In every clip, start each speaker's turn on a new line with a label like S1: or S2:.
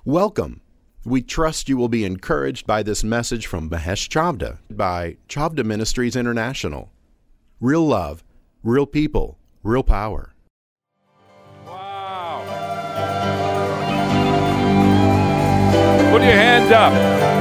S1: Welcome. We trust you will be encouraged by this message from Mahesh Chavda by Chavda Ministries International. Real love, real people, real power.
S2: Wow. Put your hands up.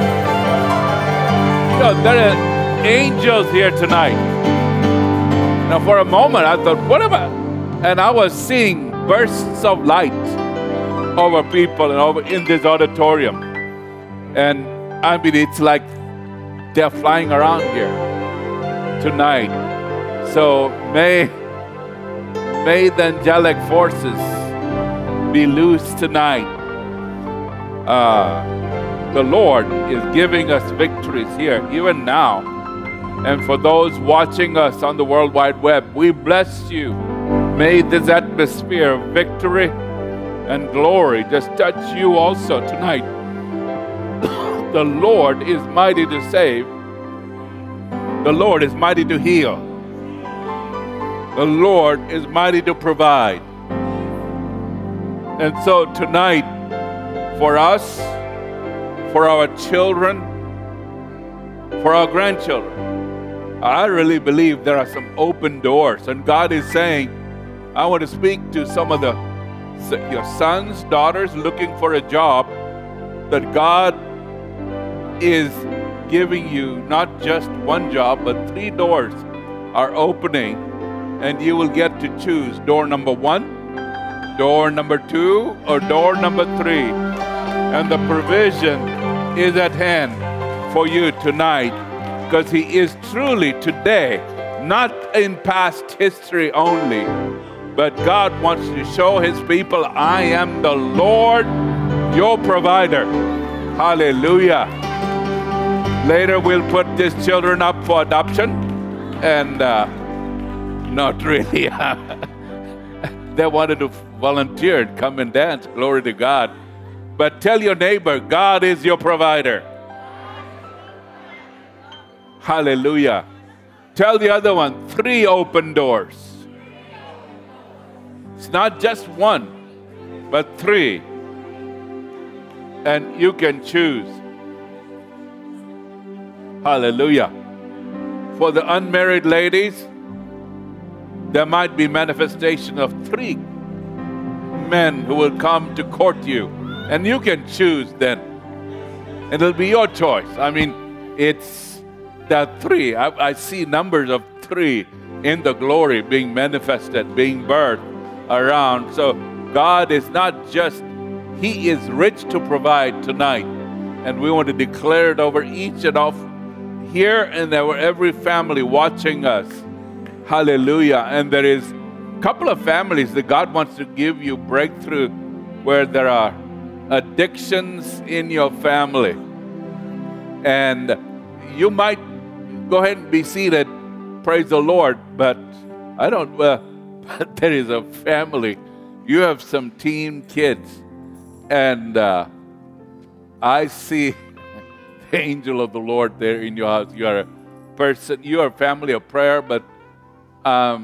S2: There are angels here tonight. Now, for a moment, I thought, what am I? And I was seeing bursts of light over people and over in this auditorium. And I mean, it's like they're flying around here tonight. So may the angelic forces be loose tonight. The Lord is giving us victories here, even now. And for those watching us on the World Wide Web, we bless you. May this atmosphere of victory and glory just touch you also tonight. The Lord is mighty to save. The Lord is mighty to heal. The Lord is mighty to provide. And so tonight, for us, for our children, for our grandchildren, I really believe there are some open doors. And God is saying, I want to speak to some of your sons, daughters looking for a job, that God is giving you not just one job, but 3 doors are opening, and you will get to choose door number 1, door number 2, or door number 3. And the provision is at hand for you tonight, because He is truly today, not in past history only, but God wants to show His people, I am the Lord, your provider. Hallelujah. Later, we'll put these children up for adoption. And not really. They wanted to volunteer and come and dance. Glory to God. But tell your neighbor, God is your provider. Hallelujah. Tell the other one, 3 open doors. It's not just 1, but 3. And you can choose. Hallelujah. For the unmarried ladies, there might be manifestation of 3 men who will come to court you. And you can choose then. And it'll be your choice. I mean, it's that 3. I see numbers of 3 in the glory being manifested, being birthed around. So God is not just, He is rich to provide tonight. And we want to declare it over each and all here and over every family watching us. Hallelujah. And there is a couple of families that God wants to give you breakthrough where there are addictions in your family. And you might go ahead and be seated. Praise the Lord. But but there is a family. You have some teen kids. And I see the angel of the Lord there in your house. You are a person, you are a family of prayer, but I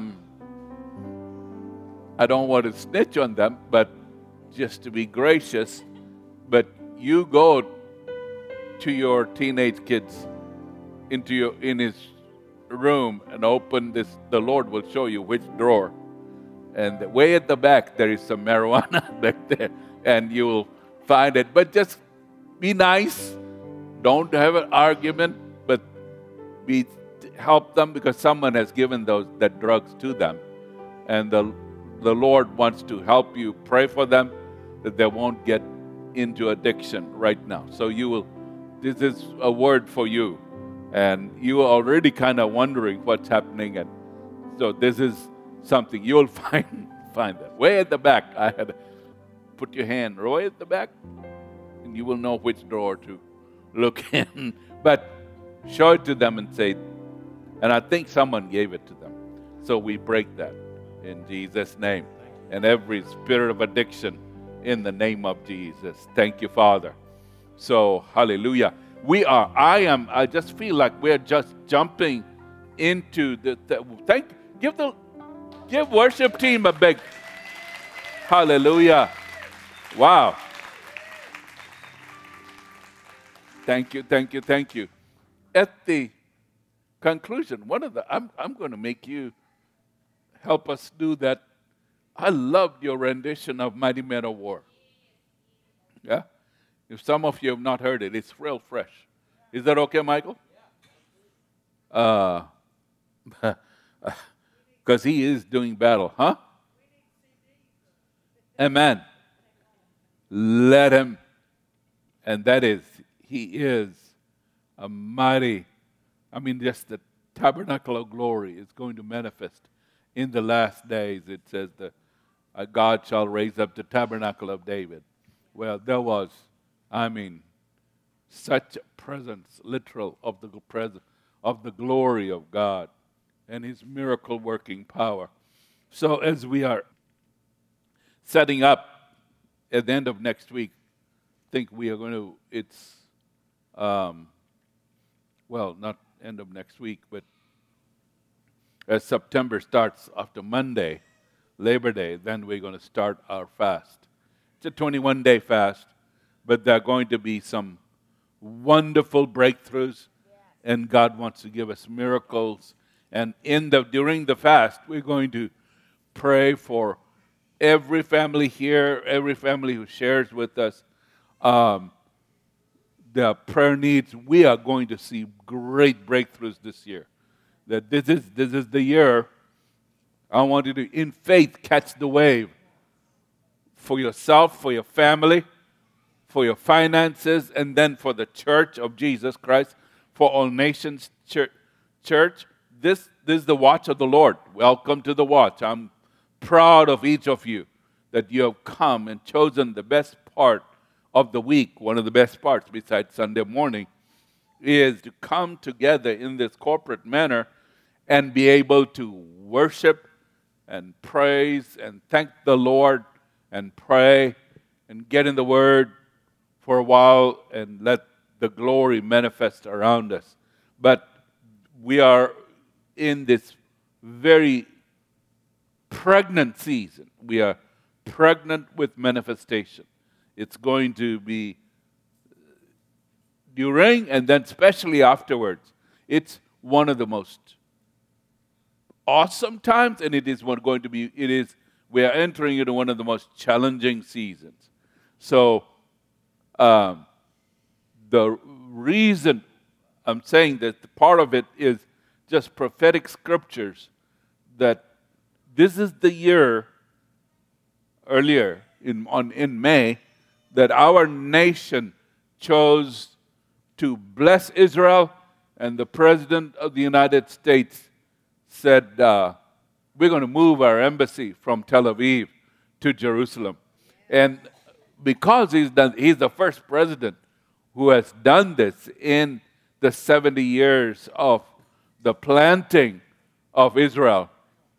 S2: don't want to snitch on them, but just to be gracious. But you go to your teenage kids in his room and open this. The Lord will show you which drawer. And way at the back, there is some marijuana back there. And you will find it. But just be nice. Don't have an argument, but help them, because someone has given that drugs to them. And the Lord wants to help you. Pray for them that they won't get into addiction right now. So this is a word for you. And you are already kind of wondering what's happening. And so this is something you'll find that. Way at the back, I had put your hand right at the back, and you will know which drawer to look in. But show it to them and say, and I think someone gave it to them. So we break that in Jesus' name. And every spirit of addiction in the name of Jesus. Thank you, Father. So, hallelujah. I just feel like we're just jumping into give worship team a big hallelujah. Wow. Thank you, thank you, thank you. At the conclusion, I'm going to make you help us do that. I loved your rendition of Mighty Men of War. Yeah? If some of you have not heard it, it's real fresh. Is that okay, Michael? Because he is doing battle, huh? Amen. Let him. And that is, he is a mighty, just the tabernacle of glory is going to manifest in the last days. It says that God shall raise up the tabernacle of David. Well, there was, such a presence, literal, of the presence of the glory of God and His miracle working power. So as we are setting up at the end of next week, I think we are going to, not end of next week, but as September starts after Monday, Labor Day, then we're going to start our fast. It's a 21-day fast, but there are going to be some wonderful breakthroughs, and God wants to give us miracles. And during the fast, we're going to pray for every family here, every family who shares with us their prayer needs. We are going to see great breakthroughs this year. That this is the year I want you to, in faith, catch the wave for yourself, for your family, for your finances, and then for the church of Jesus Christ, for all nations church. This is the watch of the Lord. Welcome to the watch. I'm proud of each of you that you have come and chosen the best part of the week. One of the best parts, besides Sunday morning, is to come together in this corporate manner and be able to worship and praise and thank the Lord and pray and get in the Word for a while and let the glory manifest around us. But we are in this very pregnant season. We are pregnant with manifestation. It's going to be during and then especially afterwards. It's one of the most awesome times, and we are entering into one of the most challenging seasons. So the reason I'm saying that part of it is just prophetic scriptures, that this is the year earlier in May that our nation chose to bless Israel, and the President of the United States said, we're going to move our embassy from Tel Aviv to Jerusalem. And because he's the first president who has done this in the 70 years of the planting of Israel,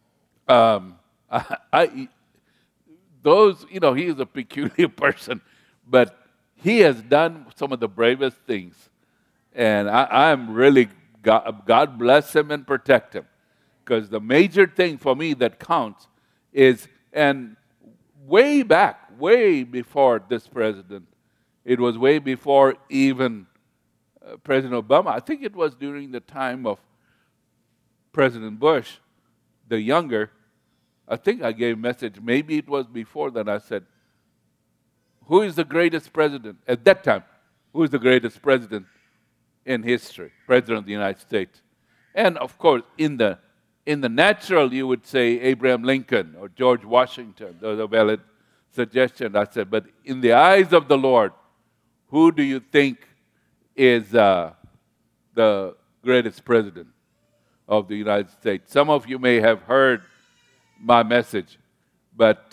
S2: he is a peculiar person, but he has done some of the bravest things. And I'm really, God bless him and protect him. Because the major thing for me that counts is, and way back, way before this president, it was way before even President Obama. I think it was during the time of President Bush, the younger. I think I gave a message, maybe it was before that. I said, who is the greatest president at that time? Who is the greatest president in history? President of the United States. And of course, in the natural, you would say Abraham Lincoln or George Washington. Those are valid suggestions. I said, but in the eyes of the Lord, who do you think is the greatest president of the United States? Some of you may have heard my message, but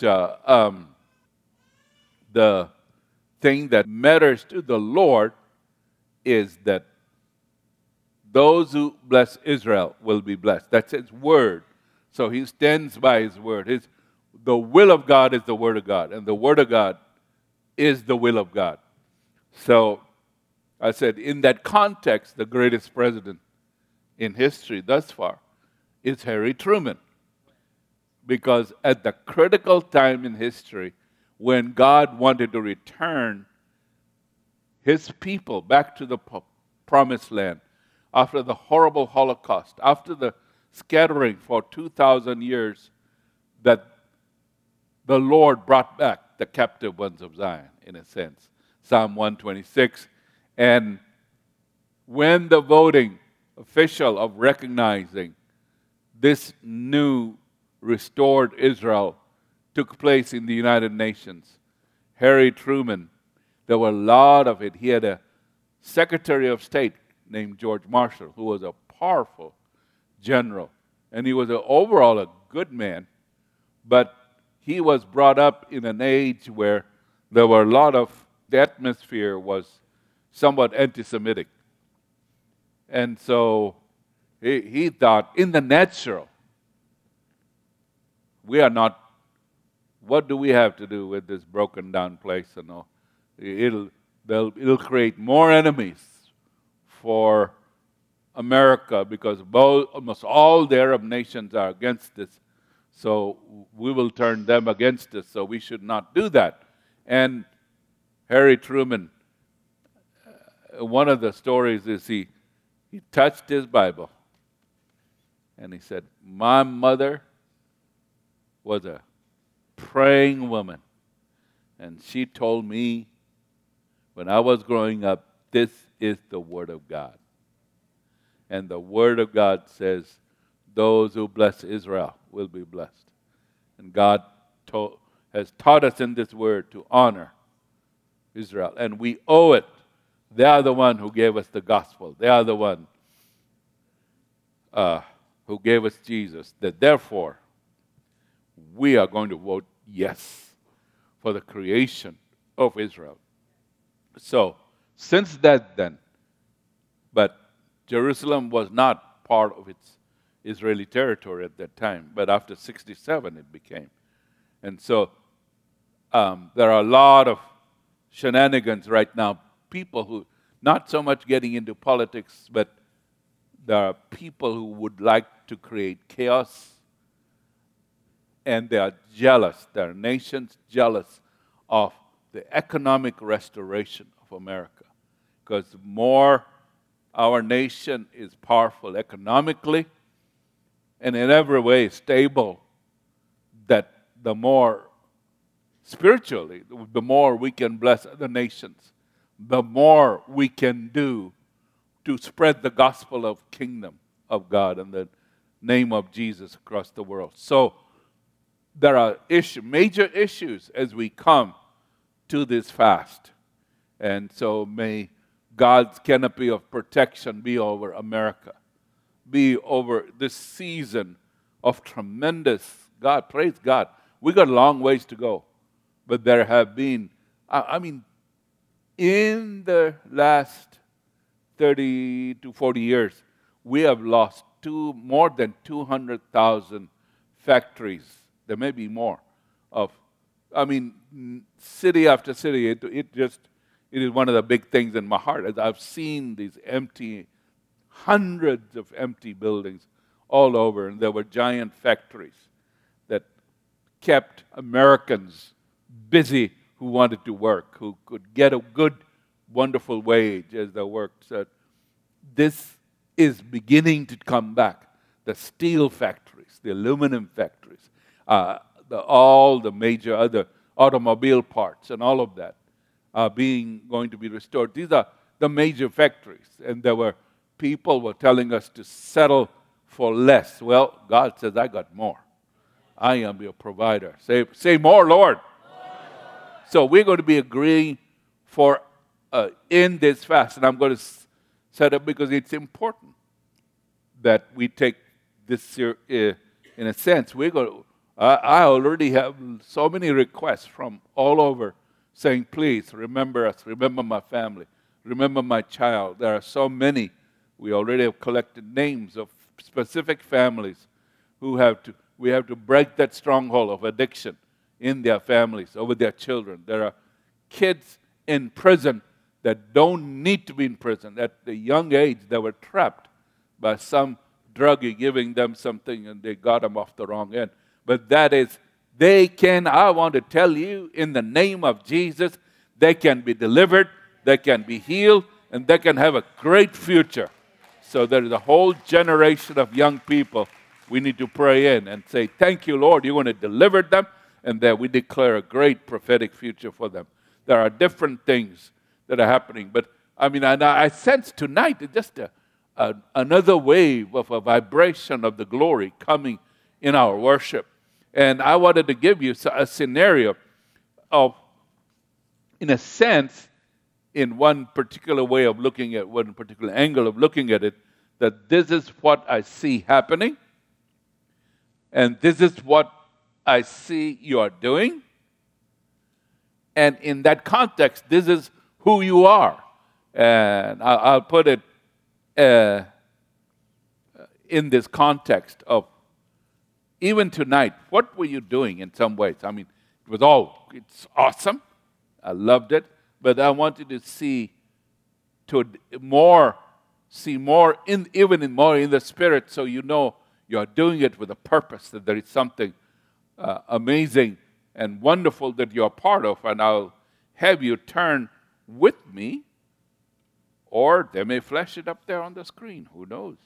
S2: the thing that matters to the Lord is that those who bless Israel will be blessed. That's His word. So He stands by His word. The will of God is the word of God, and the word of God is the will of God. So I said, in that context, the greatest president in history thus far is Harry Truman. Because at the critical time in history, when God wanted to return his people back to the promised land after the horrible Holocaust, after the scattering for 2,000 years, that the Lord brought back the captive ones of Zion, in a sense. Psalm 126. And when the voting official of recognizing this new restored Israel took place in the United Nations, Harry Truman, there were a lot of it. He had a Secretary of State named George Marshall, who was a powerful general. And he was overall a good man, but he was brought up in an age where there were a lot of, the atmosphere was somewhat anti-Semitic. And so he thought, in the natural, we are not, what do we have to do with this broken down place and all? It'll create more enemies for America because almost all the Arab nations are against this. So we will turn them against us, so we should not do that. And Harry Truman, one of the stories is he touched his Bible and he said, my mother was a praying woman, and she told me when I was growing up, this is the Word of God. And the Word of God says, those who bless Israel will be blessed. And God has taught us in this Word to honor Israel. And we owe it. They are the one who gave us the gospel. They are the one who gave us Jesus. That therefore, we are going to vote yes for the creation of Israel. So, since that then, but Jerusalem was not part of its Israeli territory at that time, but after 67 it became. And so there are a lot of shenanigans right now, people who, not so much getting into politics, but there are people who would like to create chaos, and they are jealous, there are nations jealous of the economic restoration of America. Because the more our nation is powerful economically and in every way stable, that the more spiritually, the more we can bless other nations, the more we can do to spread the gospel of kingdom of God and the name of Jesus across the world. So there are major issues as we come to this fast. And so may God's canopy of protection be over America, be over this season of tremendous, God, praise God. We got a long ways to go. But there have been, in the last 30 to 40 years, we have lost more than 200,000 factories. There may be more city after city. It is one of the big things in my heart. As I've seen these hundreds of empty buildings all over, and there were giant factories that kept Americans busy who wanted to work, who could get a good, wonderful wage as they worked. So this is beginning to come back. The steel factories, the aluminum factories, all the major other automobile parts and all of that are going to be restored. These are the major factories. And people were telling us to settle for less. Well, God says, I got more. I am your provider. Say more, Lord. So we're going to be agreeing for in this fast. And I'm going to set up because it's important that we take this in a sense. I already have so many requests from all over saying, please remember us, remember my family, remember my child. There are so many. We already have collected names of specific families we have to break that stronghold of addiction in their families, over their children. There are kids in prison that don't need to be in prison. At the young age, they were trapped by some druggie giving them something and they got them off the wrong end. But I want to tell you, in the name of Jesus, they can be delivered, they can be healed, and they can have a great future. So there is a whole generation of young people we need to pray in and say, thank you, Lord, you're going to deliver them, and that we declare a great prophetic future for them. There are different things that are happening, but I sense tonight just another wave of a vibration of the glory coming in our worship. And I wanted to give you a scenario of, in a sense, in one particular way of looking at, one particular angle of looking at it, that this is what I see happening, and this is what I see you are doing. And in that context, this is who you are. And I'll put it in this context of, even tonight, what were you doing in some ways? It's awesome. I loved it. But I wanted to see more in the spirit, so you know you're doing it with a purpose, that there is something amazing and wonderful that you're part of. And I'll have you turn with me, or they may flash it up there on the screen. Who knows?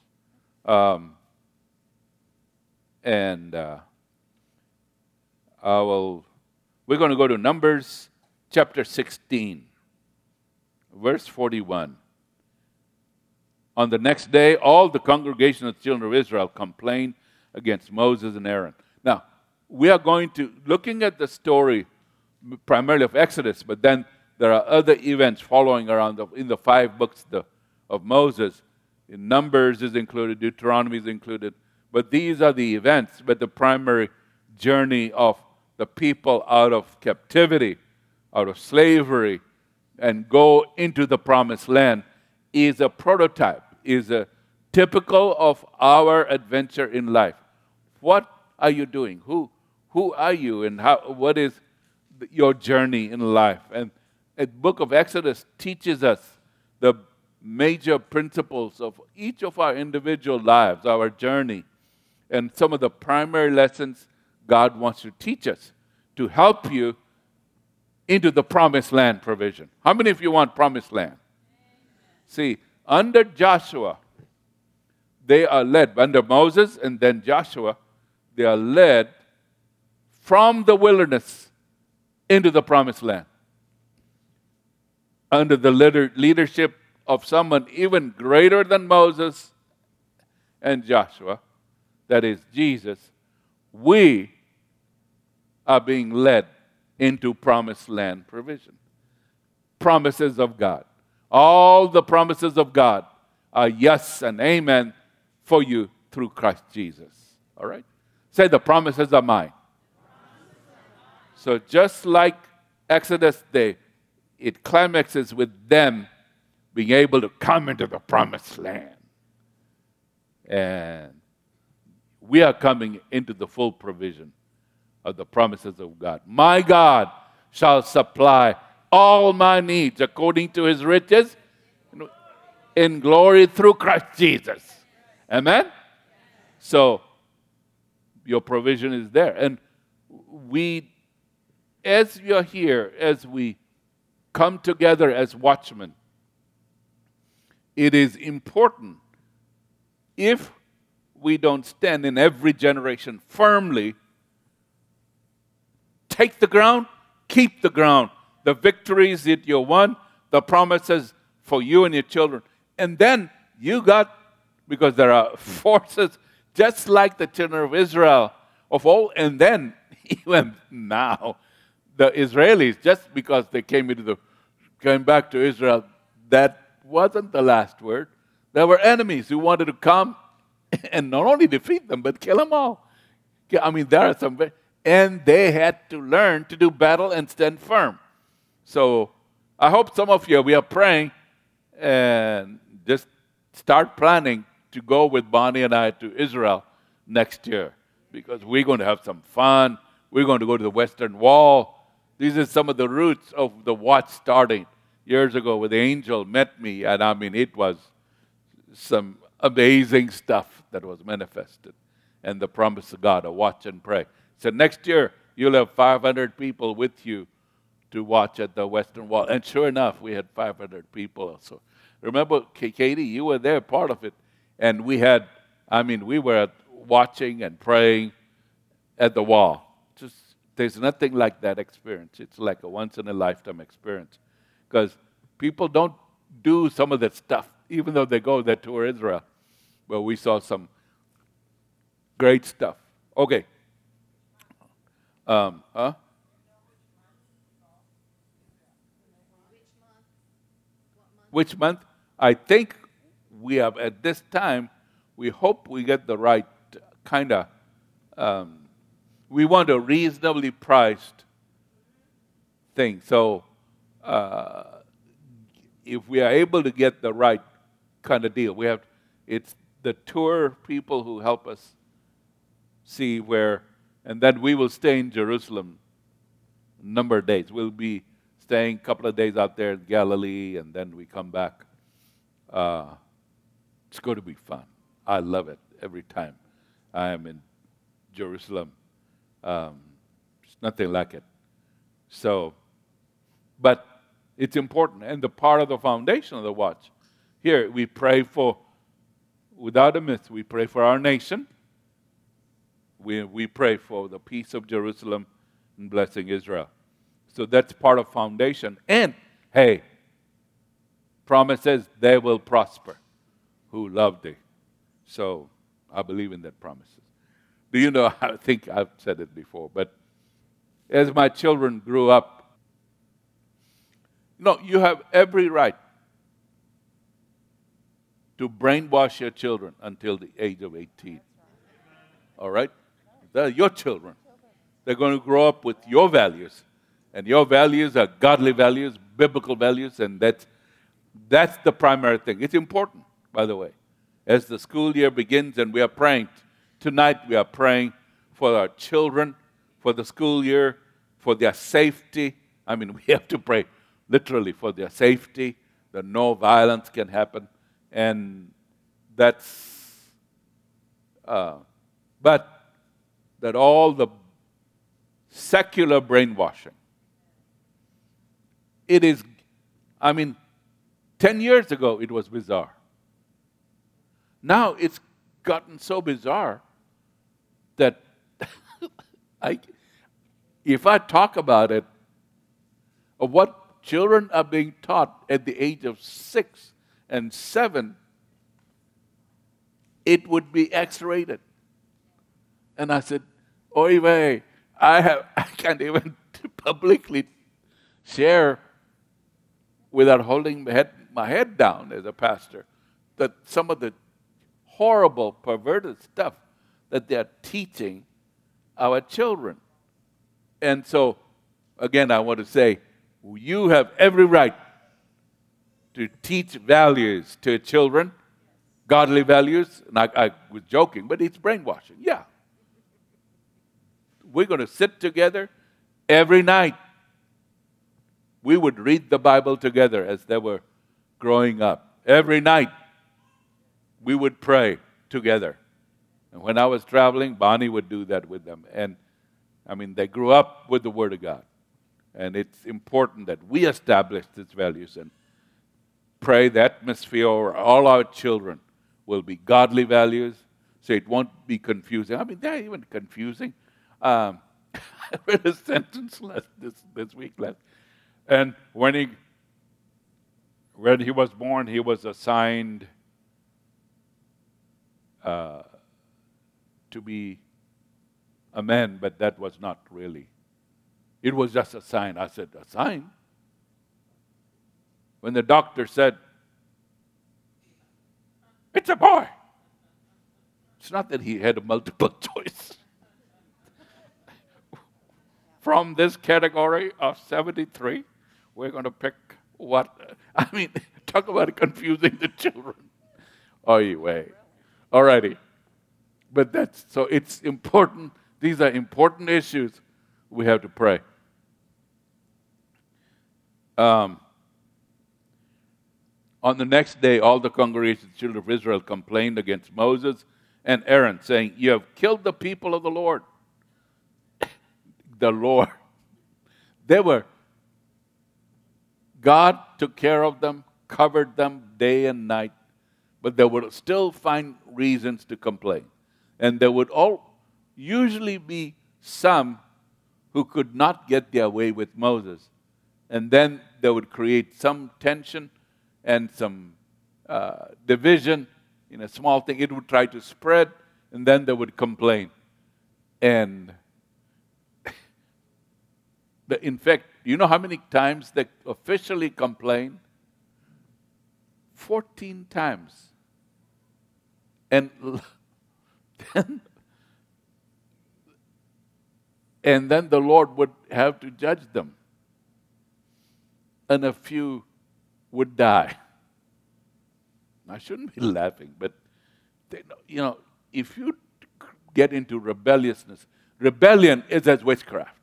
S2: We're going to go to Numbers chapter 16, verse 41. On the next day, all the congregation of the children of Israel complained against Moses and Aaron. Now, we are going to, looking at the story primarily of Exodus, but then there are other events following around in the 5 books of Moses. In Numbers is included, Deuteronomy is included. But these are the events, but the primary journey of the people out of captivity, out of slavery, and go into the promised land is a prototype, is a typical of our adventure in life. What are you doing? Who are you, and what is your journey in life? And the book of Exodus teaches us the major principles of each of our individual lives, our journey, and some of the primary lessons God wants to teach us to help you into the promised land provision. How many of you want promised land? See, under Joshua, they are led, under Moses and then Joshua, they are led from the wilderness into the promised land. Under the leadership of someone even greater than Moses and Joshua, that is Jesus, we are being led into promised land provision. Promises of God. All the promises of God are yes and amen for you through Christ Jesus. All right? Say, the promises are mine. So just like Exodus Day, it climaxes with them being able to come into the promised land. And we are coming into the full provision of the promises of God. My God shall supply all my needs according to his riches in glory through Christ Jesus. Amen? So, your provision is there. And as you're here, as we come together as watchmen, it is important, if we don't stand in every generation firmly, take the ground, keep the ground. The victories that you won, the promises for you and your children. And then you got, because there are forces just like the children of Israel of old, and then even now, the Israelis, just because they came back to Israel, that wasn't the last word. There were enemies who wanted to come and not only defeat them, but kill them all. There are some, and they had to learn to do battle and stand firm. So I hope some of you, we are praying and just start planning to go with Bonnie and I to Israel next year, because we're going to have some fun. We're going to go to the Western Wall. These are some of the roots of the watch starting years ago where the angel met me, and it was some amazing stuff that was manifested. And the promise of God, a watch and pray. So next year, you'll have 500 people with you to watch at the Western Wall. And sure enough, we had 500 people also. Remember, Katie, you were there, part of it. And we were watching and praying at the wall. There's nothing like that experience. It's like a once-in-a-lifetime experience. Because people don't do some of that stuff, even though they go there to Israel. Well, we saw some great stuff. Okay. Which month? I think we have, at this time, we hope we get the right kind of, we want a reasonably priced thing. So if we are able to get the right kind of deal, it's the tour people who help us see where, and then we will stay in Jerusalem a number of days. We'll be staying a couple of days out there in Galilee, and then we come back. It's going to be fun. I love it every time I am in Jerusalem. It's nothing like it. So, but it's important, and the part of the foundation of the watch. Here, we pray for, without a miss, we pray for our nation. We pray for the peace of Jerusalem and blessing Israel. So that's part of foundation. And, hey, promise says they will prosper who love thee. So I believe in that promises. Do you know, I think I've said it before, but as my children grew up, you have every right to brainwash your children until the age of 18. All right? They're your children. They're going to grow up with your values. And your values are godly values, biblical values, and that's the primary thing. It's important, by the way. As the school year begins and we are praying, tonight we are praying for our children, for the school year, for their safety. We have to pray literally for their safety, that no violence can happen. And that's, but that all the secular brainwashing, it is, 10 years ago it was bizarre. Now it's gotten so bizarre that if I talk about it, of what children are being taught at the age of 6 and 7, it would be X-rated. And I said, oy vey, I can't even publicly share without holding my head down as a pastor, that some of the horrible, perverted stuff that they're teaching our children. And so, again, I want to say, you have every right to teach values to children, godly values. And I was joking, but it's brainwashing. Yeah. We're going to sit together every night. We would read the Bible together as they were growing up. Every night, we would pray together. And when I was traveling, Bonnie would do that with them. And, they grew up with the Word of God. And it's important that we establish these values and pray the atmosphere over all our children will be godly values, so it won't be confusing. They're even confusing. I read a sentence this week. And when he was born, he was assigned to be a man, but that was not really. It was just a sign. I said, a sign? When the doctor said, it's a boy. It's not that he had a multiple choice. From this category of 73, we're going to pick what? Talk about confusing the children. Oy vey. All righty. But so it's important. These are important issues. We have to pray. On the next day, all the congregation of the children of Israel complained against Moses and Aaron, saying, you have killed the people of the Lord. The Lord. They were God took care of them, covered them day and night, but they would still find reasons to complain. And there would usually be some who could not get their way with Moses. And then they would create some tension and some division in a small thing. It would try to spread, and then they would complain. And in fact, you know how many times they officially complained? 14 times. And then the Lord would have to judge them. And a few would die. I shouldn't be laughing, but if you get into rebelliousness, rebellion is as witchcraft.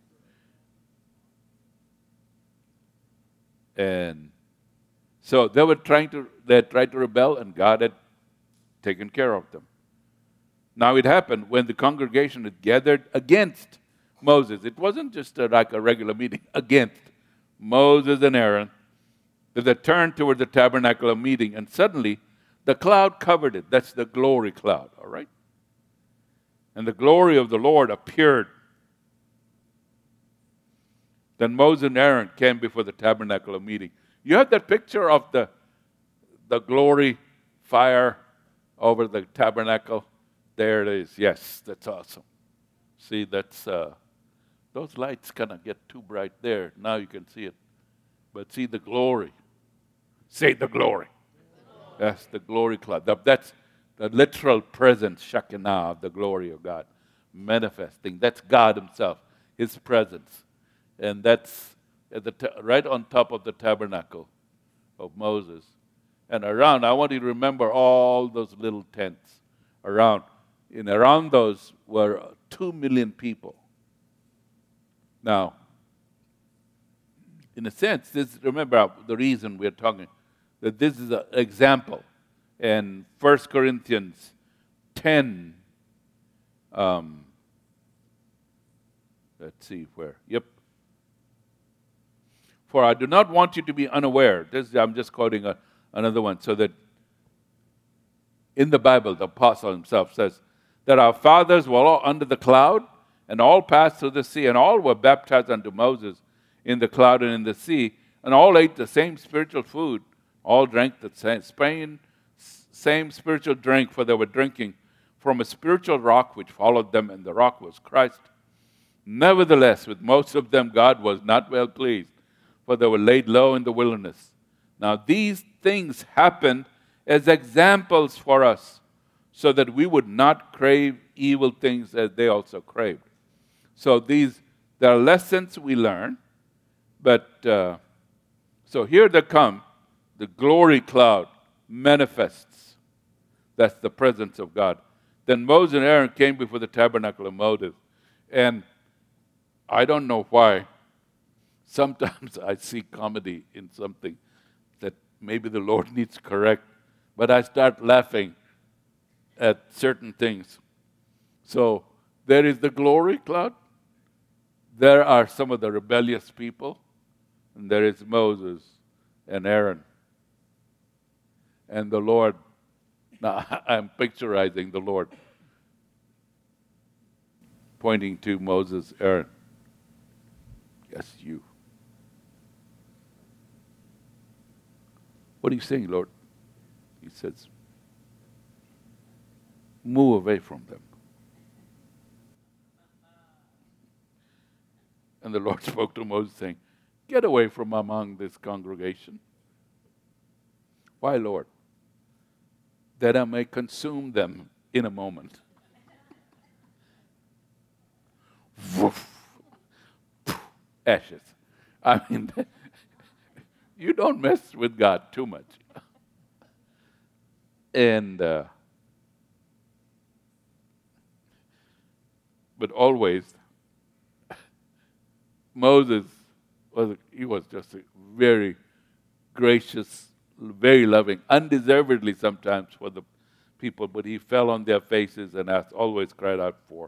S2: And so they tried to rebel, and God had taken care of them. Now it happened when the congregation had gathered against Moses. It wasn't just like a regular meeting, against Moses and Aaron. They turned toward the tabernacle of meeting, and suddenly the cloud covered it. That's the glory cloud, all right? And the glory of the Lord appeared. Then Moses and Aaron came before the tabernacle of meeting. You have that picture of the glory fire over the tabernacle? There it is. Yes, that's awesome. See, that's those lights kind of get too bright there. Now you can see it. But see the glory. Say the glory. That's the glory cloud. That's the literal presence, Shekinah, of the glory of God, manifesting. That's God himself, his presence. And that's right on top of the tabernacle of Moses. And around, I want you to remember all those little tents around. And around those were 2 million people. Now, in a sense, remember the reason we're talking, that this is an example. And 1 Corinthians 10, let's see where, yep. For I do not want you to be unaware. I'm just quoting another one, so that in the Bible, the apostle himself says that our fathers were all under the cloud, and all passed through the sea, and all were baptized unto Moses in the cloud and in the sea, and all ate the same spiritual food, all drank the same spiritual drink, for they were drinking from a spiritual rock which followed them, and the rock was Christ. Nevertheless, with most of them God was not well pleased, for they were laid low in the wilderness. Now these things happened as examples for us, so that we would not crave evil things as they also craved. So there are lessons we learn, but so here they come. The glory cloud manifests. That's the presence of God. Then Moses and Aaron came before the tabernacle of Moses. And I don't know why. Sometimes I see comedy in something that maybe the Lord needs to correct. But I start laughing at certain things. So there is the glory cloud. There are some of the rebellious people. And there is Moses and Aaron. And the Lord, now I'm picturizing the Lord pointing to Moses, Aaron. Yes, you. What are you saying, Lord? He says, move away from them. And the Lord spoke to Moses, saying, get away from among this congregation. Why, Lord? That I may consume them in a moment. Woof. Ashes. I mean, you don't mess with God too much. And, but always, Moses was just a very gracious, very loving, undeservedly sometimes for the people, but he fell on their faces and always cried out for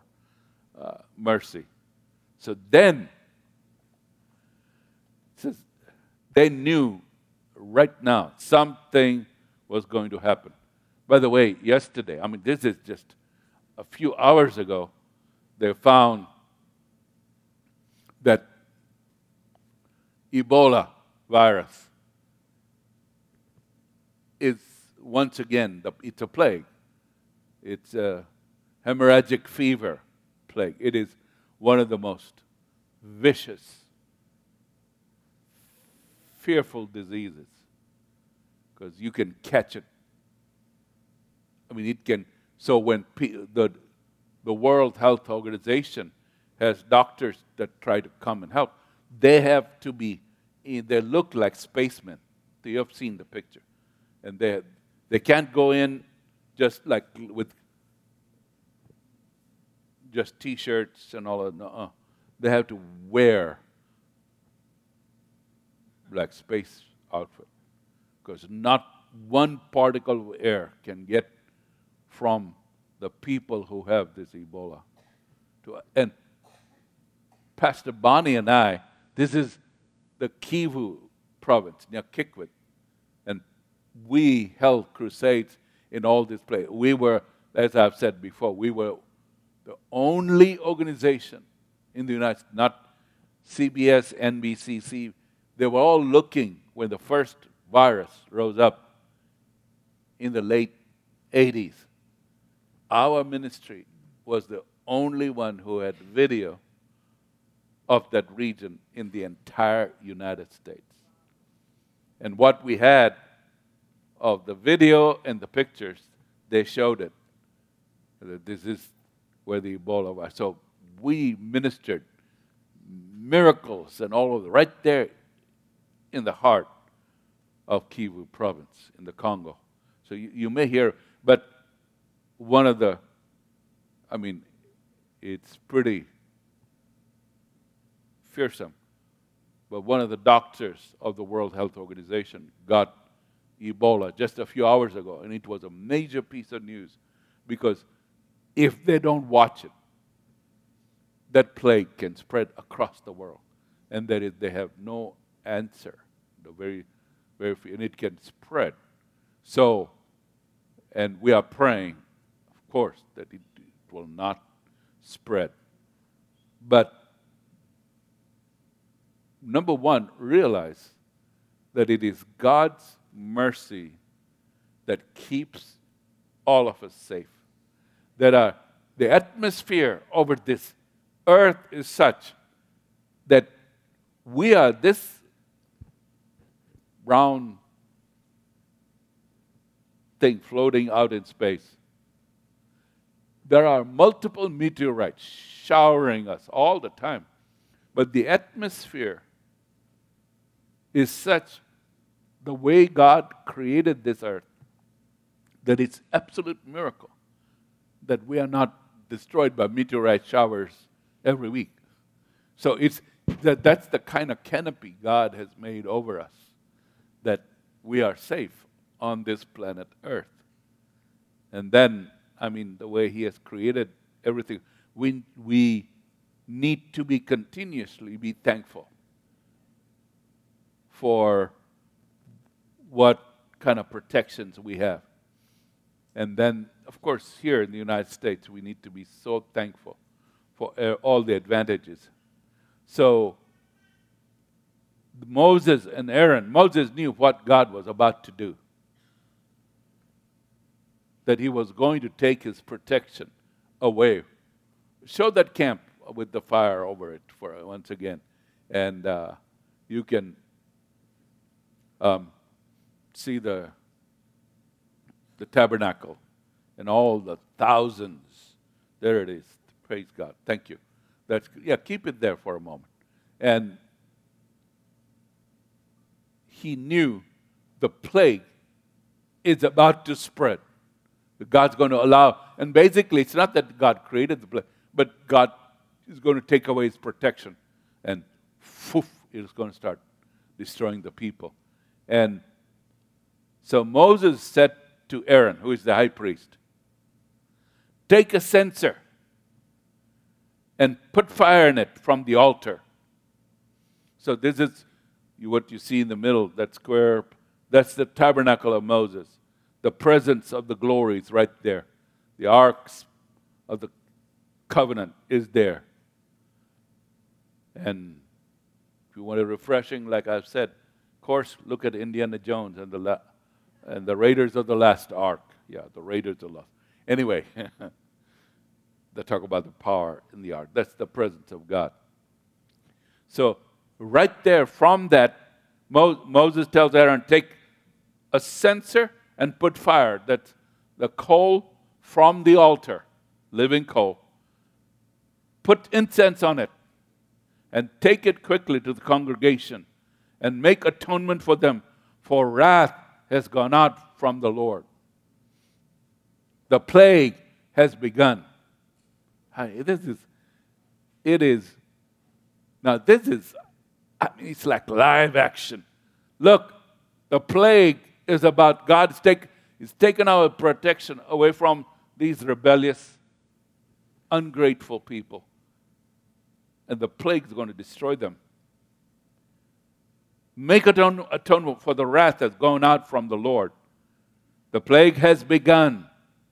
S2: mercy. So then, it says, They knew right now something was going to happen. By the way, yesterday, this is just a few hours ago, they found that Ebola virus is once again, it's a plague. It's a hemorrhagic fever plague. It is one of the most vicious, fearful diseases because you can catch it. It can. So when the World Health Organization has doctors that try to come and help, they have to be. They look like spacemen. You have seen the picture, and they can't go in just like with just T-shirts and all of that. They have to wear like space outfit because not one particle of air can get from the people who have this Ebola. And Pastor Bonnie and I, this is the Kivu province near Kikwit, and we held crusades in all this place. We were, as I've said before, we were the only organization in the United States, not CBS, NBC, they were all looking when the first virus rose up in the late 80s. Our ministry was the only one who had video of that region in the entire United States. And what we had of the video and the pictures, they showed it. That this is where the Ebola was. So we ministered miracles and all of it right there in the heart of Kivu province in the Congo. So you may hear, but one of the, it's pretty fearsome, but one of the doctors of the World Health Organization got Ebola just a few hours ago, and it was a major piece of news because if they don't watch it, that plague can spread across the world, and they have no answer. Very few, and it can spread. So, and we are praying, of course, that it will not spread. But number one, realize that it is God's mercy that keeps all of us safe. That the atmosphere over this earth is such that we are this round thing floating out in space. There are multiple meteorites showering us all the time. But the atmosphere is such, the way God created this earth, that it's absolute miracle that we are not destroyed by meteorite showers every week. So that's the kind of canopy God has made over us, that we are safe on this planet Earth. And then, the way He has created everything, we need to continuously be thankful for what kind of protections we have. And then, of course, here in the United States, we need to be so thankful for all the advantages. So, Moses and Aaron, Moses knew what God was about to do. That He was going to take His protection away. Show that camp with the fire over it for once again. And you can see the tabernacle and all the thousands. There it is. Praise God. Thank you. Keep it there for a moment. And he knew the plague is about to spread. God's going to allow, and basically it's not that God created the plague, but God is going to take away His protection, and it's going to start destroying the people. And so Moses said to Aaron, who is the high priest, take a censer and put fire in it from the altar. So this is, what you see in the middle, that square, that's the tabernacle of Moses. The presence of the glory is right there. The arks of the covenant is there. And if you want a refreshing, like I've said, of course, look at Indiana Jones and the Raiders of the Lost Ark. Yeah, the Raiders of the Lost. Anyway, they talk about the power in the ark. That's the presence of God. So right there from that, Moses tells Aaron, take a censer and put fire. That's the coal from the altar, living coal. Put incense on it and take it quickly to the congregation and make atonement for them, for wrath has gone out from the Lord. The plague has begun. It's like live action. Look, the plague is about God's taken our protection away from these rebellious, ungrateful people. And the plague is going to destroy them. Make atonement for the wrath that's gone out from the Lord. The plague has begun.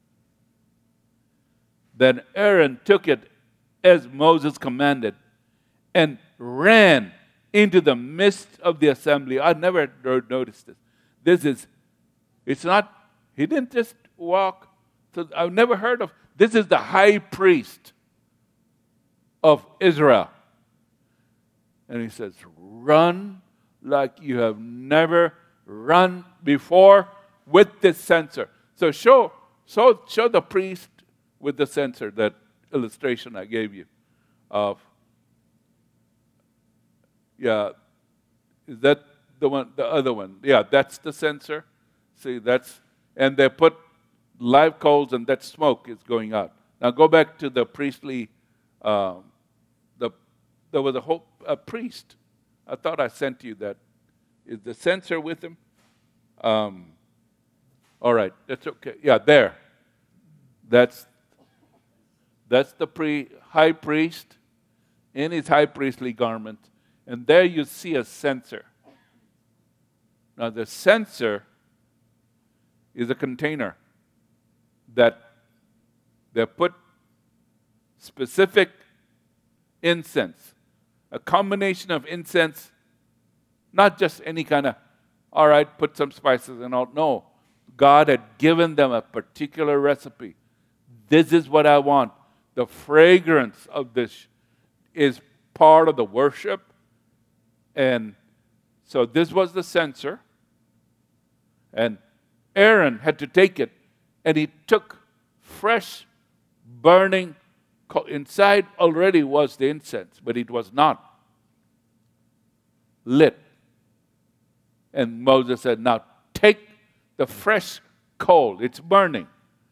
S2: Then Aaron took it as Moses commanded and ran into the midst of the assembly. I never noticed this. He didn't just walk. I've never heard of, this is the high priest of Israel. And he says, run like you have never run before with this censer. So show the priest with the censer, that illustration I gave you of, is that the one, the other one? Yeah, that's the censer. See, and they put live coals and that smoke is going out. Now go back to the priestly, there was a priest. I thought I sent you that. Is the censer with him? All right, that's okay. Yeah, there. That's the high priest in his high priestly garment. And there you see a censer. Now the censer is a container that they put specific incense, a combination of incense, not just any kind of, all right, put some spices and all. No, God had given them a particular recipe. This is what I want. The fragrance of this is part of the worship. And so this was the censer. And Aaron had to take it. And he took fresh burning coal. Inside already was the incense, but it was not lit. And Moses said, now take the fresh coal. It's burning.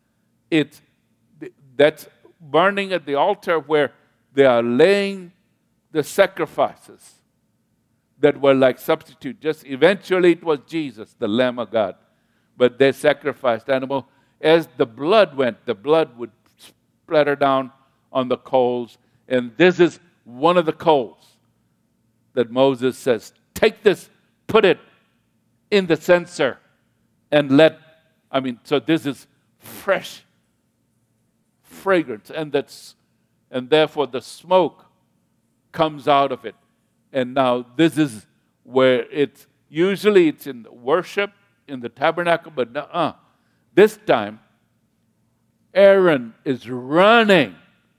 S2: That's burning at the altar where they are laying the sacrifices that were like substitute. Just eventually it was Jesus, the Lamb of God. But they sacrificed animal. As the blood went, the blood would splatter down on the coals. And this is one of the coals that Moses says, take this, put it in the censer and so this is fresh fragrance, and therefore the smoke comes out of it. And now this is where usually it's in worship in the tabernacle, but this time Aaron is running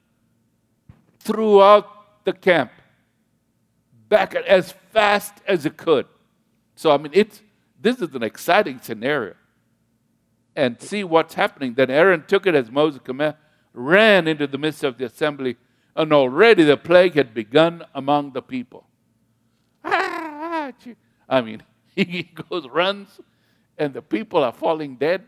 S2: throughout the camp back as fast as he could. So this is an exciting scenario. And see what's happening. Then Aaron took it as Moses commanded, ran into the midst of the assembly, and already the plague had begun among the people. He runs, and the people are falling dead.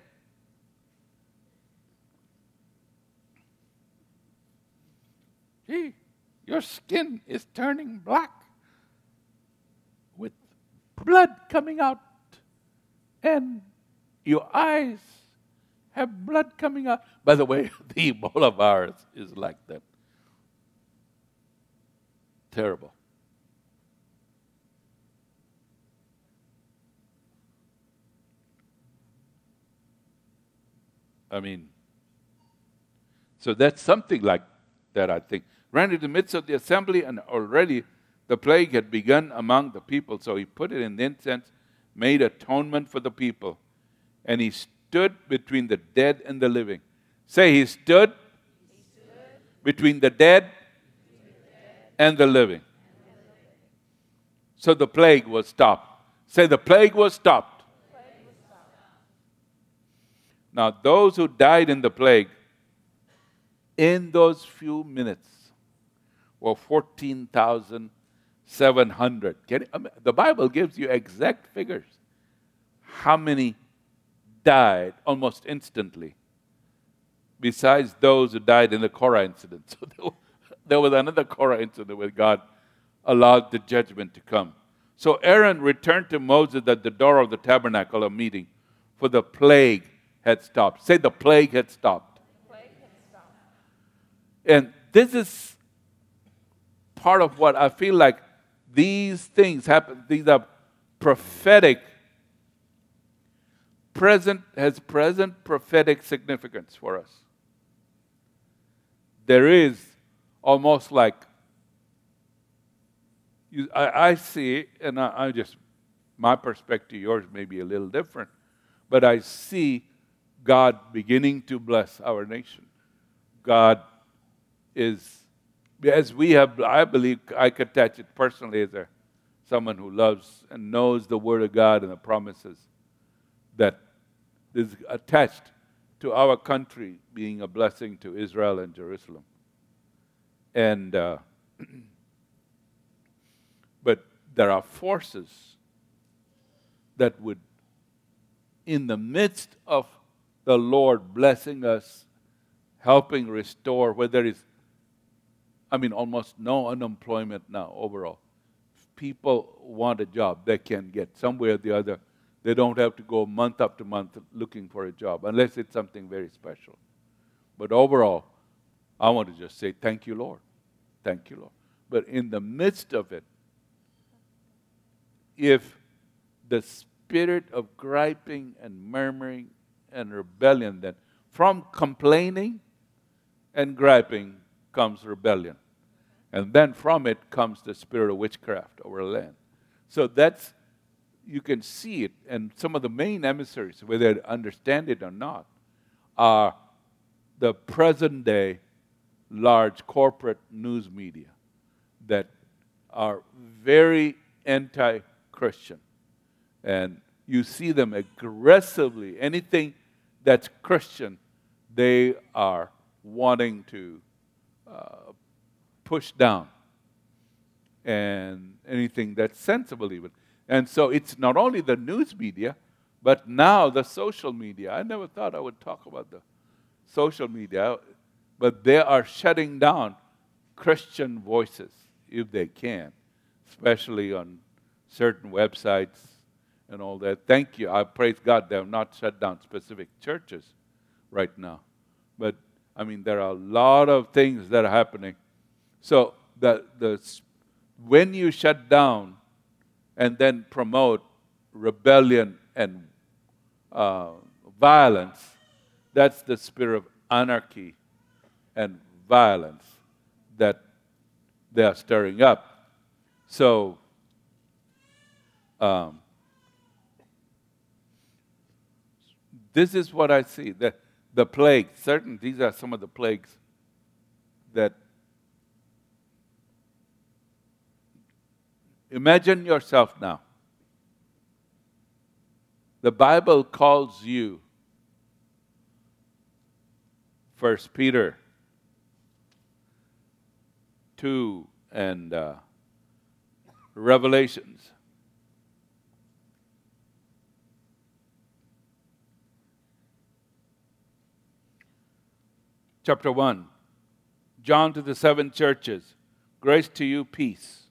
S2: Gee, your skin is turning black with blood coming out, and your eyes have blood coming out. By the way, the Ebola virus is like that. Terrible. I mean, so that's something like that, I think. Ran in the midst of the assembly, and already the plague had begun among the people. So he put it in the incense, made atonement for the people, and he stood between the dead and the living. Say, he stood between the dead and the living. So the plague was stopped. Say, the plague was stopped. Now, those who died in the plague, in those few minutes, were 14,700. The Bible gives you exact figures. How many died almost instantly, besides those who died in the Korah incident. So there was another Korah incident where God allowed the judgment to come. So Aaron returned to Moses at the door of the tabernacle of meeting, for the plague had stopped. Say, the plague had stopped. And this is part of what I feel like these things happen. These are prophetic, present prophetic significance for us. There is almost like, I see, and I just, my perspective, yours may be a little different, but I see God beginning to bless our nation. God is, as we have, I believe, I could attach it personally as someone who loves and knows the Word of God and the promises that is attached to our country being a blessing to Israel and Jerusalem. And but there are forces that would, in the midst of the Lord blessing us, helping restore, whether it's, almost no unemployment now overall. People want a job, they can get somewhere or the other. They don't have to go month after month looking for a job, unless it's something very special. But overall, I want to just say, thank you, Lord. Thank you, Lord. But in the midst of it, if the spirit of griping and murmuring and rebellion, then from complaining and griping comes rebellion. And then from it comes the spirit of witchcraft over the land. So that's, you can see it. And some of the main emissaries, whether they understand it or not, are the present day large corporate news media that are very anti-Christian. And you see them aggressively, anything that's Christian, they are wanting to push down. And anything that's sensible even. And so it's not only the news media, but now the social media. I never thought I would talk about the social media, but they are shutting down Christian voices if they can, especially on certain websites and all that. Thank you. I praise God they have not shut down specific churches right now. But, there are a lot of things that are happening. So when you shut down and then promote rebellion and violence, that's the spirit of anarchy and violence that they are stirring up. So, this is what I see. The plague, these are some of the plagues that, imagine yourself now. The Bible calls you, 1 Peter 2 and Revelations. Chapter 1. John to the 7 churches. Grace to you, peace.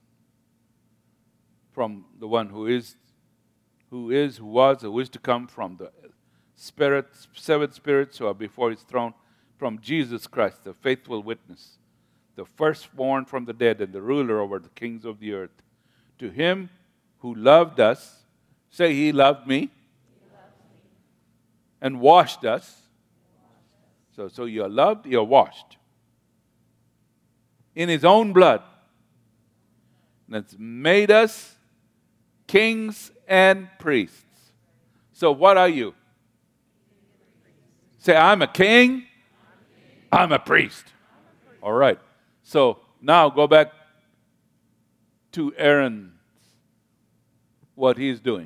S2: From the one who was, who is to come, from the seven spirits who are before his throne, from Jesus Christ, the faithful witness, the firstborn from the dead and the ruler over the kings of the earth. To him who loved us, say, he loved me, and washed us So you're loved, you're washed in His own blood. That's made us kings and priests. So what are you? Say, I'm a king. I'm a priest. All right. So now go back to Aaron, what he's doing.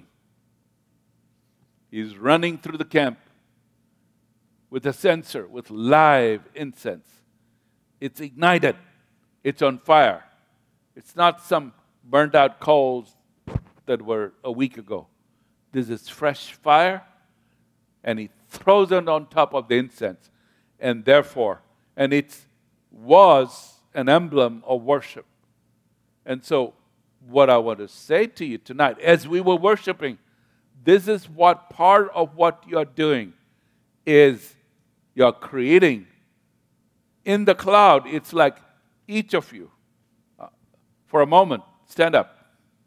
S2: He's running through the camp with a censer, with live incense. It's ignited. It's on fire. It's not some burnt out coals that were a week ago. This is fresh fire, and he throws it on top of the incense. And therefore, and it was an emblem of worship. And so, what I want to say to you tonight, as we were worshiping, this is what part of what you're doing is you're creating. In the cloud, it's like each of you, for a moment, stand up.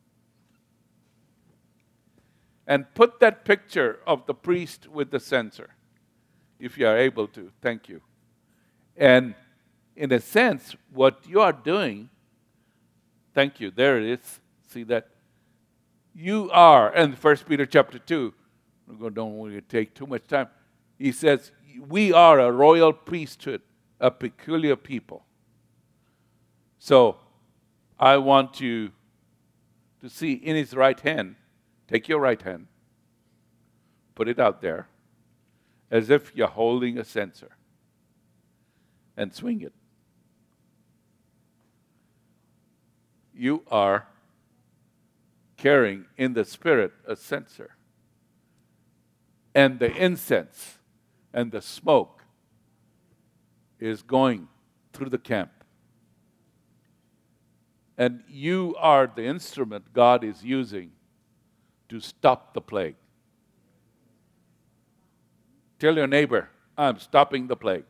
S2: And put that picture of the priest with the censer, if you are able to. Thank you. And in a sense, what you are doing, thank you, there it is. See that? You are, and 1 Peter chapter 2, I don't want to take too much time. He says, we are a royal priesthood, a peculiar people. So, I want you to see in his right hand, take your right hand, put it out there, as if you're holding a censer, and swing it. You are carrying in the spirit a censer, and the incense and the smoke is going through the camp. And you are the instrument God is using to stop the plague. Tell your neighbor, I'm stopping the plague.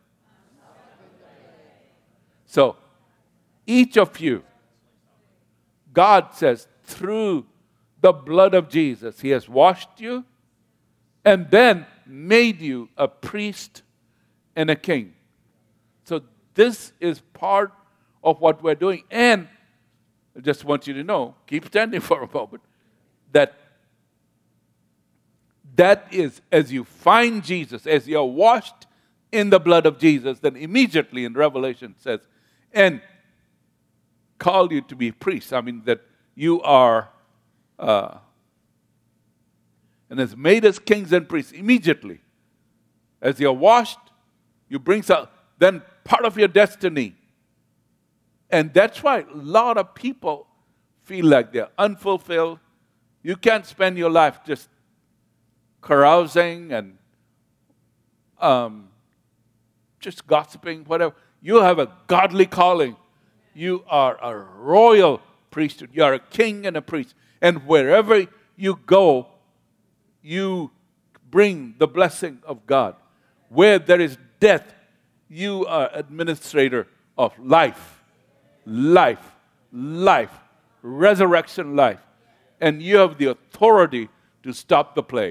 S2: So, each of you, God says, through the blood of Jesus, He has washed you and then made you a priest and a king. So, this is part of what we're doing. And I just want you to know, keep standing for a moment, that is, as you find Jesus, as you're washed in the blood of Jesus, then immediately in Revelation it says, and called you to be priests. I mean, that you are, and has made us kings and priests immediately. As you're washed, you bring some, then part of your destiny. And that's why a lot of people feel like they're unfulfilled. You can't spend your life just carousing and just gossiping, whatever. You have a godly calling. You are a royal priesthood. You are a king and a priest. And wherever you go, you bring the blessing of God. Where there is death, you are administrator of life, resurrection life. And you have the authority to stop the plague.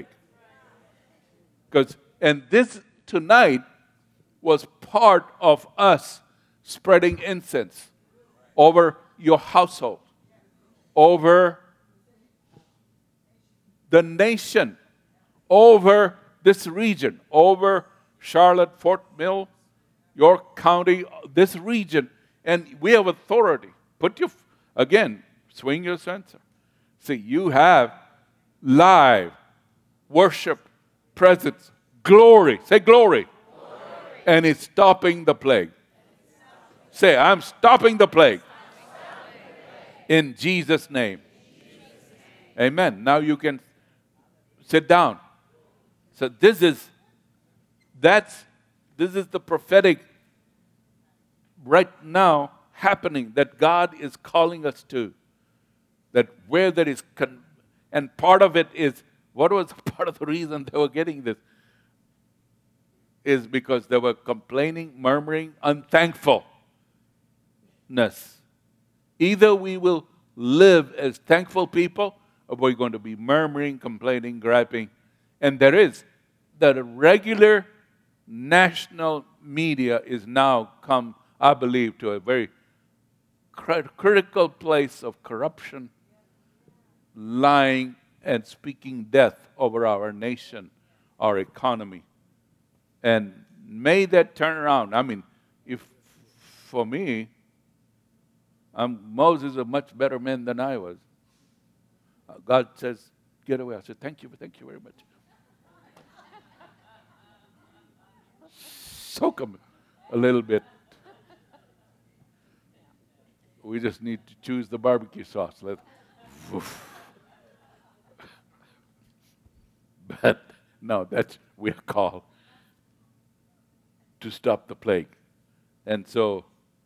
S2: And this tonight was part of us spreading incense over your household, over the nation, over this region, over Charlotte, Fort Mill, York County, this region. And we have authority. Swing your censer. See, you have live worship, presence, glory. Say glory. And it's stopping the plague. Say, I'm stopping the plague. In Jesus' name. Amen. Now you can sit down. So this is the prophetic right now happening that God is calling us to. That where there is, and part of it is, what was part of the reason they were getting this? Is because they were complaining, murmuring, unthankfulness. Either we will live as thankful people, or we're going to be murmuring, complaining, griping. And there is the regular national media is now come, I believe, to a very critical place of corruption, lying, and speaking death over our nation, our economy. And may that turn around. I mean, if for me, Moses is a much better man than I was. God says, get away. I said, thank you very much. Soak him a little bit. We just need to choose the barbecue sauce. But no, we are called to stop the plague. And so,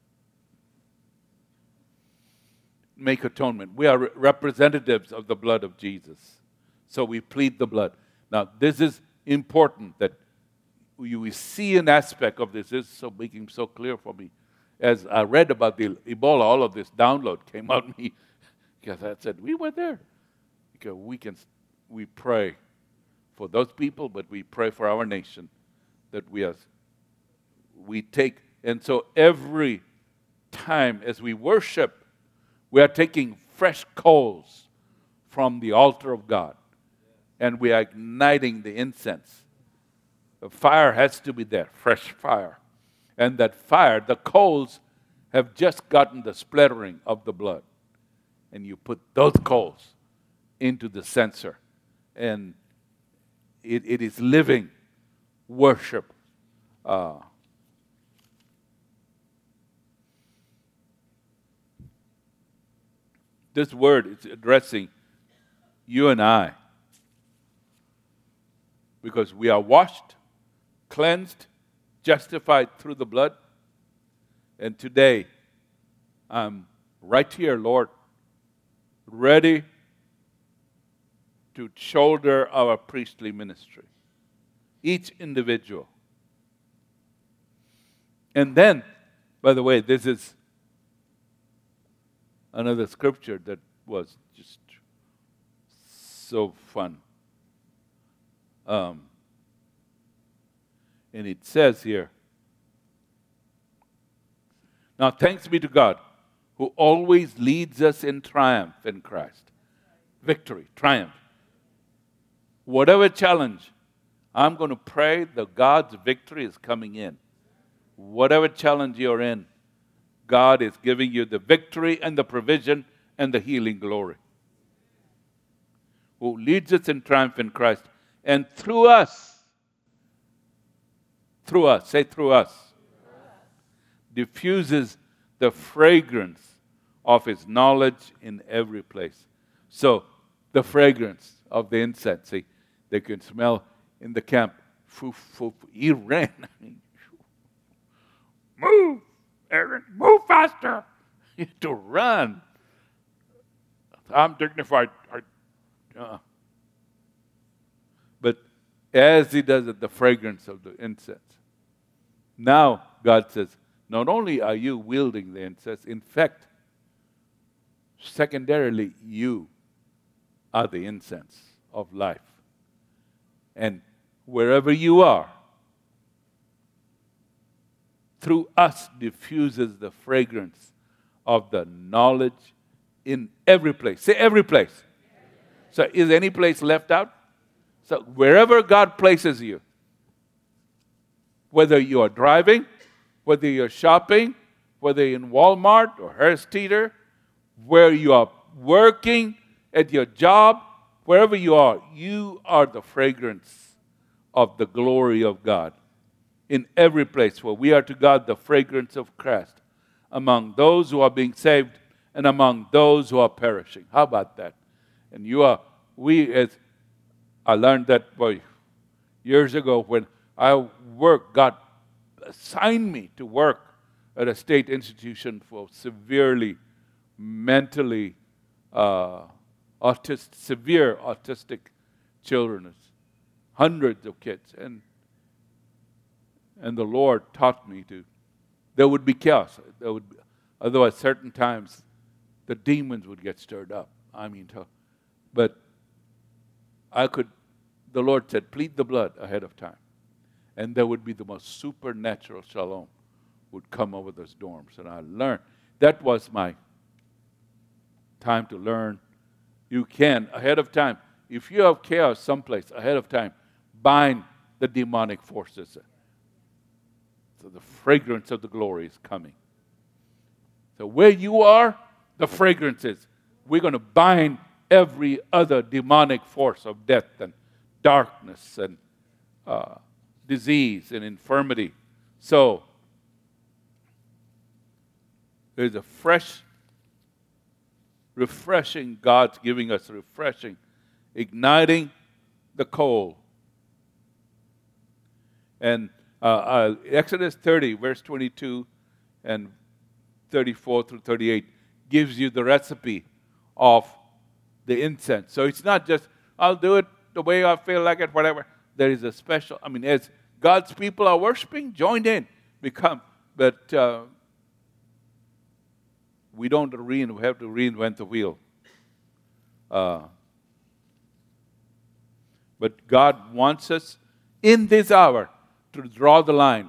S2: make atonement. We are representatives of the blood of Jesus. So we plead the blood. Now, this is important that we see an aspect of this. This is so making so clear for me. As I read about the Ebola, all of this download came out of me because I said, we were there. Because we pray for those people, but we pray for our nation that we take. And so every time as we worship, we are taking fresh coals from the altar of God, and we are igniting the incense. The fire has to be there, fresh fire. And that fire, the coals, have just gotten the splattering of the blood. And you put those coals into the censer, and it is living worship. This word is addressing you and I, because we are washed, cleansed, justified through the blood. And today, I'm right here, Lord, ready to shoulder our priestly ministry. Each individual. And then, by the way, this is another scripture that was just so fun. And it says here, now thanks be to God who always leads us in triumph in Christ. Victory, triumph. Whatever challenge, I'm going to pray that God's victory is coming in. Whatever challenge you're in, God is giving you the victory and the provision and the healing glory. Who leads us in triumph in Christ, and through us, say through us, diffuses the fragrance of His knowledge in every place. So, the fragrance of the incense, see, they can smell in the camp. He ran. Move, Aaron, move faster. You have to run. I'm dignified. But as he does it, the fragrance of the incense. Now, God says, not only are you wielding the incense, in fact, secondarily, you are the incense of life. And wherever you are, through us diffuses the fragrance of the knowledge in every place. Say every place. So is any place left out? So wherever God places you, whether you are driving, whether you're shopping, whether you're in Walmart or Harris Teeter, where you are working, at your job, wherever you are the fragrance of the glory of God. In every place where we are to God the fragrance of Christ among those who are being saved and among those who are perishing. How about that? And I learned that years ago when I worked, God assigned me to work at a state institution for severely mentally severe autistic children, hundreds of kids. And the Lord taught me there would be chaos. Although at certain times the demons would get stirred up. But the Lord said, plead the blood ahead of time. And there would be the most supernatural shalom would come over those dorms. And I learned. That was my time to learn. You can, ahead of time, if you have chaos someplace, ahead of time, bind the demonic forces. So the fragrance of the glory is coming. So where you are, the fragrance is. We're going to bind every other demonic force of death and darkness and disease and infirmity. So there's a fresh, refreshing, God's giving us refreshing, igniting the coal. And Exodus 30, verse 22 and 34 through 38 gives you the recipe of the incense. So it's not just, I'll do it the way I feel like it, whatever. There is a special, as God's people are worshiping, join in, but we don't we have to reinvent the wheel. But God wants us in this hour to draw the line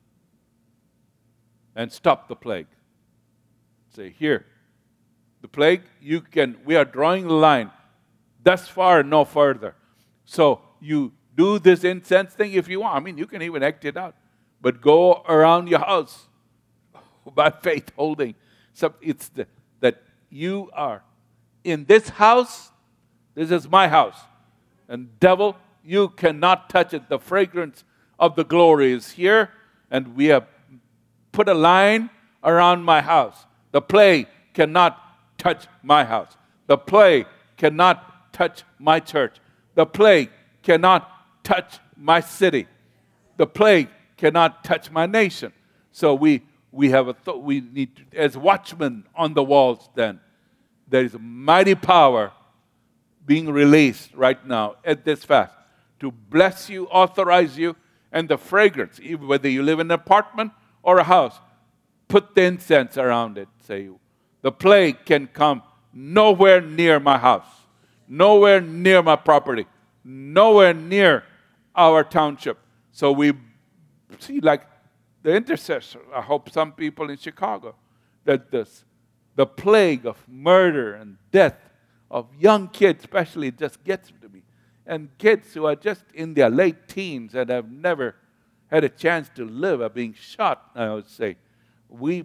S2: and stop the plague. Say, here, the plague, we are drawing the line thus far and no further. So you do this incense thing if you want. You can even act it out. But go around your house by faith holding. So it's that you are in this house. This is my house. And devil, you cannot touch it. The fragrance of the glory is here. And we have put a line around my house. The plague cannot touch my house. The plague cannot touch my church. The plague cannot touch my city. The plague cannot touch my nation. So we need to, as watchmen on the walls then, there is a mighty power being released right now at this fast to bless you, authorize you, and the fragrance, even whether you live in an apartment or a house, put the incense around it. Say, the plague can come nowhere near my house, nowhere near my property, nowhere near our township. So we see, like the intercessor, I hope some people in Chicago, that the plague of murder and death of young kids especially just gets to me. And kids who are just in their late teens and have never had a chance to live are being shot, I would say. We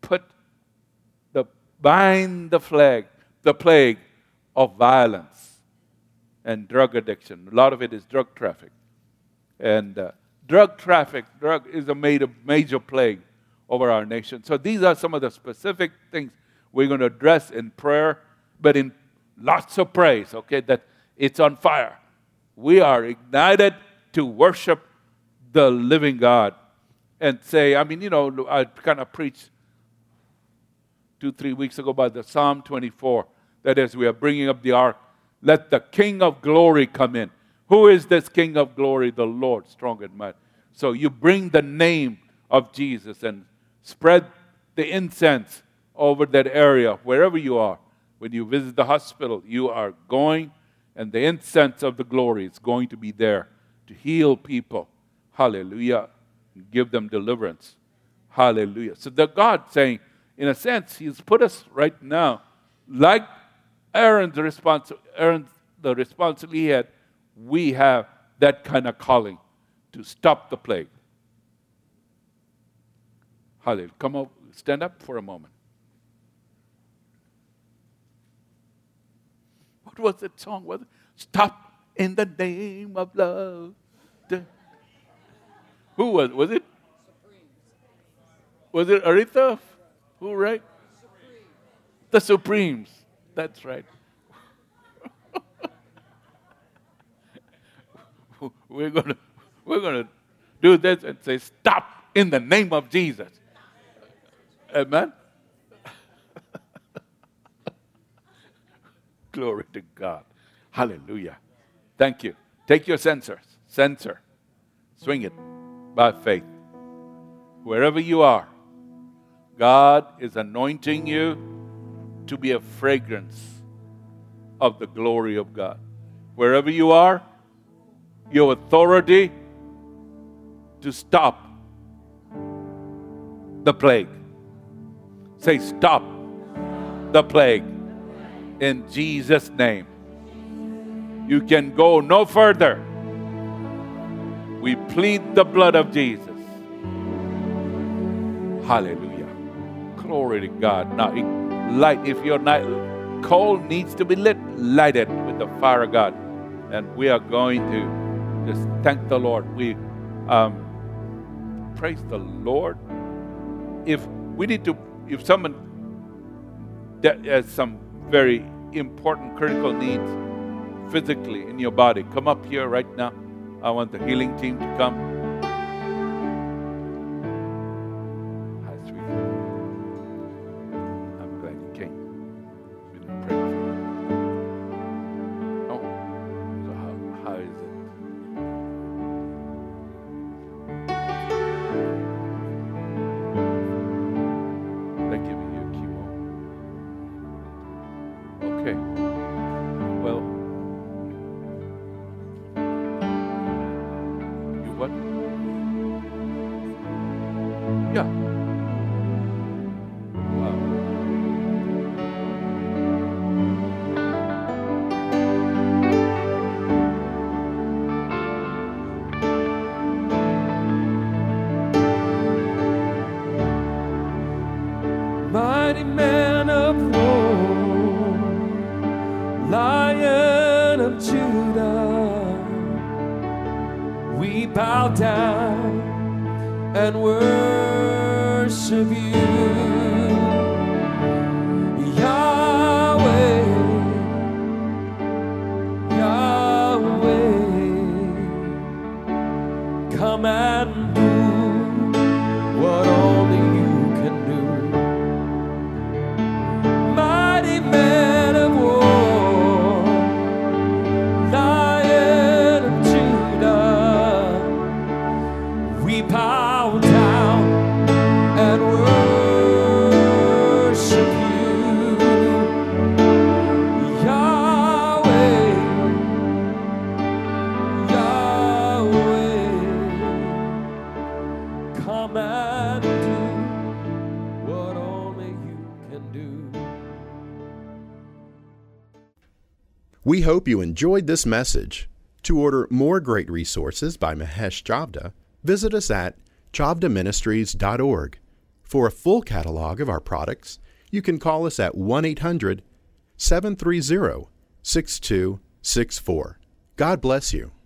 S2: bind the plague of violence and drug addiction. A lot of it is drug traffic. And drug is a major plague over our nation. So these are some of the specific things we're going to address in prayer, but in lots of praise, okay, that it's on fire. We are ignited to worship the living God and say, I kind of preached 2-3 weeks ago about the Psalm 24, that as we are bringing up the ark, let the King of glory come in. Who is this King of glory? The Lord, strong and mighty. So you bring the name of Jesus and spread the incense over that area, wherever you are. When you visit the hospital, you are going, and the incense of the glory is going to be there to heal people. Hallelujah. Give them deliverance. Hallelujah. So the God saying, in a sense, He's put us right now, like Aaron's the responsibility he had, we have that kind of calling to stop the plague. Hallelujah. Come up, stand up for a moment. What was that song? Stop in the name of love. Who was it? Was it? Was it Aretha? Who, right? The Supremes. That's right. We're gonna do this and say, stop in the name of Jesus. Amen. Glory to God. Hallelujah. Thank you. Take your censer. Swing it by faith. Wherever you are, God is anointing you to be a fragrance of the glory of God. Wherever you are, your authority to stop the plague. Say, stop the plague. In Jesus' name. You can go no further. We plead the blood of Jesus. Hallelujah. Glory to God. Now, light, if your coal needs to be lit, light it with the fire of God. And we are going to just thank the Lord. We praise the Lord. If someone that has some very important critical needs physically in your body, come up here right now. I want the healing team to come. Hi, sweetie. I'm glad you came. We didn't pray for you. Oh, so how is it? They're giving you chemo. Okay. Well, you what? Yeah. Wow.
S3: Mighty man of war, Lion of Judah, we bow down and worship you. Yahweh, Yahweh, come and do what only you can do. Mighty man of war, Lion of Judah, we bow down and worship you. Yahweh, Yahweh, come and do what only you can do.
S1: We hope you enjoyed this message. To order more great resources by Mahesh Chavda, visit us at chavdaministries.org. For a full catalog of our products, you can call us at 1-800-730-6264. God bless you.